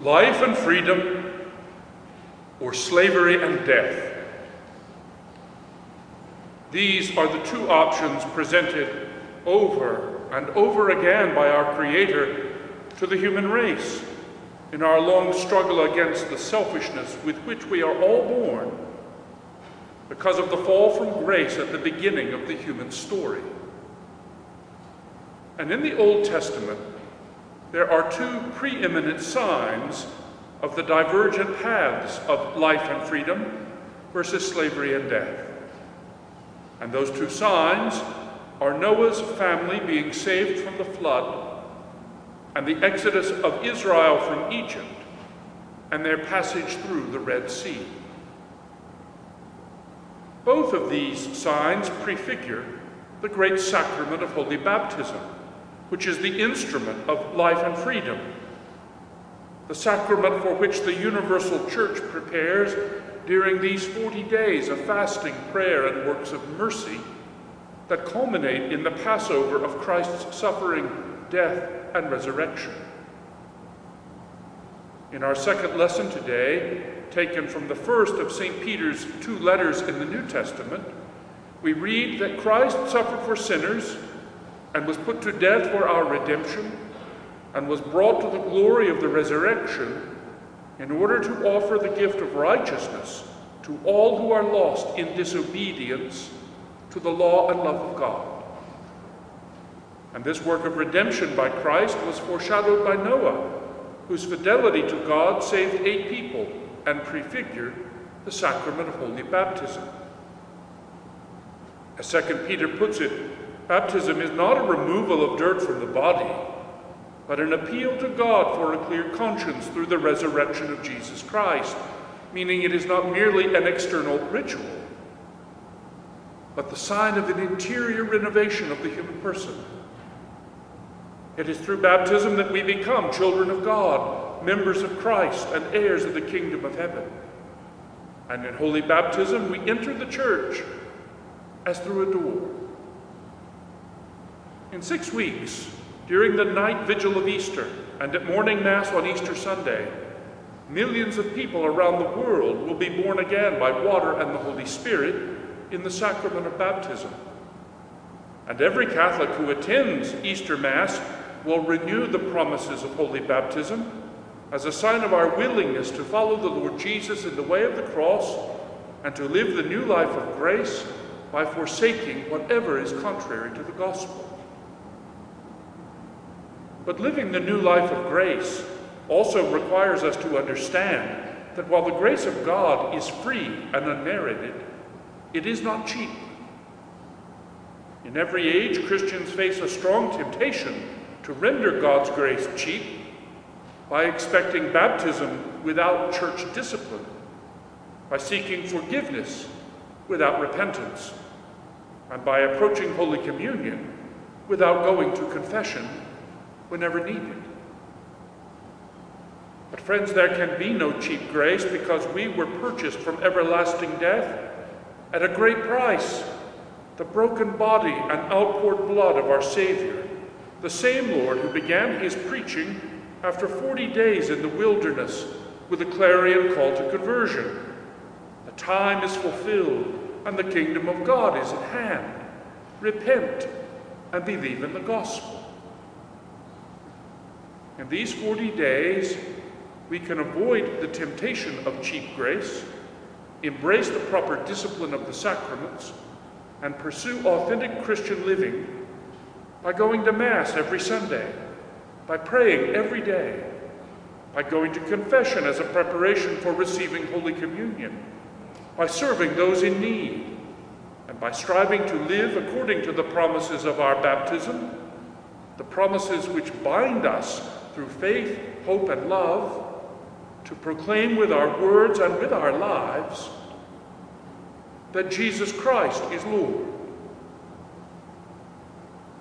Life and freedom, or slavery and death. These are the two options presented over and over again by our Creator to the human race in our long struggle against the selfishness with which we are all born because of the fall from grace at the beginning of the human story. And in the Old Testament, there are two preeminent signs of the divergent paths of life and freedom versus slavery and death. And those two signs are Noah's family being saved from the flood and the exodus of Israel from Egypt and their passage through the Red Sea. Both of these signs prefigure the great sacrament of holy baptism, which is the instrument of life and freedom, the sacrament for which the universal church prepares during these 40 days of fasting, prayer, and works of mercy that culminate in the Passover of Christ's suffering, death, and resurrection. In our second lesson today, taken from the first of St. Peter's two letters in the New Testament, we read that Christ suffered for sinners and was put to death for our redemption and was brought to the glory of the resurrection in order to offer the gift of righteousness to all who are lost in disobedience to the law and love of God. And this work of redemption by Christ was foreshadowed by Noah, whose fidelity to God saved 8 people and prefigured the sacrament of holy baptism. As 2 Peter puts it, baptism is not a removal of dirt from the body, but an appeal to God for a clear conscience through the resurrection of Jesus Christ, meaning it is not merely an external ritual, but the sign of an interior renovation of the human person. It is through baptism that we become children of God, members of Christ, and heirs of the kingdom of heaven. And in holy baptism, we enter the church as through a door. In 6 weeks, during the night vigil of Easter and at morning Mass on Easter Sunday, millions of people around the world will be born again by water and the Holy Spirit in the sacrament of baptism. And every Catholic who attends Easter Mass will renew the promises of holy baptism as a sign of our willingness to follow the Lord Jesus in the way of the cross and to live the new life of grace by forsaking whatever is contrary to the gospel. But living the new life of grace also requires us to understand that while the grace of God is free and unmerited, it is not cheap. In every age, Christians face a strong temptation to render God's grace cheap by expecting baptism without church discipline, by seeking forgiveness without repentance, and by approaching Holy Communion without going to confession whenever needed. But friends, there can be no cheap grace because we were purchased from everlasting death at a great price, the broken body and outpoured blood of our Savior, the same Lord who began his preaching after 40 days in the wilderness with a clarion call to conversion. The time is fulfilled and the kingdom of God is at hand. Repent and believe in the gospel. In these 40 days, we can avoid the temptation of cheap grace, embrace the proper discipline of the sacraments, and pursue authentic Christian living by going to Mass every Sunday, by praying every day, by going to confession as a preparation for receiving Holy Communion, by serving those in need, and by striving to live according to the promises of our baptism, the promises which bind us through faith, hope, and love, to proclaim with our words and with our lives that Jesus Christ is Lord,